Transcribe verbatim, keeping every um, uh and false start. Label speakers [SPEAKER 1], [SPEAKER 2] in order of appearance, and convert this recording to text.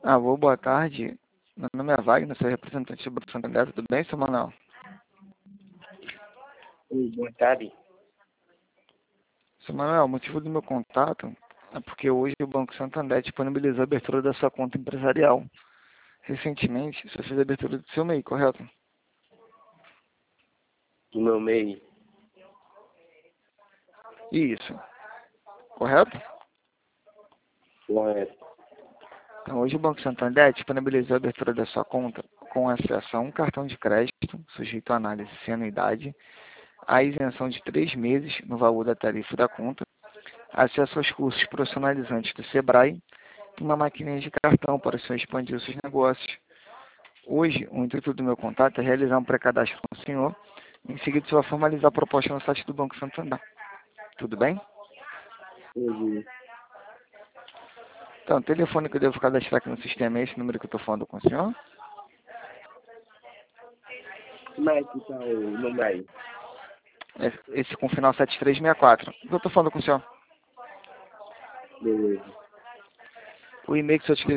[SPEAKER 1] Alô, boa tarde. Meu nome é Wagner, sou representante do Banco Santander. Tudo bem, seu Manuel?
[SPEAKER 2] Oi, boa tarde.
[SPEAKER 1] Seu Manuel, o motivo do meu contato é porque hoje o Banco Santander disponibilizou a abertura da sua conta empresarial. Recentemente, você fez a abertura do seu M E I, correto?
[SPEAKER 2] Do meu meio.
[SPEAKER 1] Isso. Correto?
[SPEAKER 2] Correto.
[SPEAKER 1] Então, hoje o Banco Santander disponibilizou a abertura da sua conta com acesso a um cartão de crédito, sujeito à análise sem anuidade, a isenção de três meses no valor da tarifa da conta, acesso aos cursos profissionalizantes do Sebrae e uma maquininha de cartão para o senhor expandir os seus negócios. Hoje, o intuito do meu contato é realizar um pré-cadastro com o senhor. Em seguida, você vai formalizar a proposta no site do Banco Santander. Tudo bem?
[SPEAKER 2] Entendi.
[SPEAKER 1] Então, o telefone que eu devo cadastrar aqui no sistema é esse número que eu estou falando com o senhor?
[SPEAKER 2] Como é que tá o meu meio?
[SPEAKER 1] Esse com o final sete três seis quatro. O que eu estou falando com o senhor?
[SPEAKER 2] Beleza.
[SPEAKER 1] O e-mail que o senhor